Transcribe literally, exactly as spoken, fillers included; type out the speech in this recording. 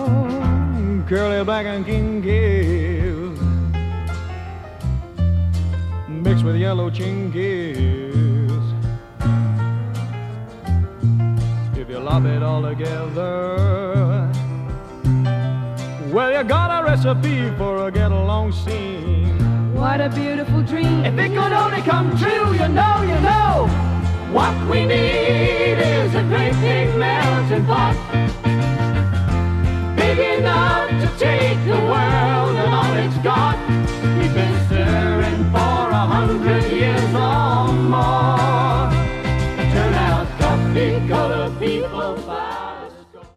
curly black and kinkies, mixed with yellow chinkies. If you lop it all together, well, you got a recipe for a get-along scene. What a beautiful dream. If it could only come true, you know, you know, what we need is a great big melting pot, big enough to take the world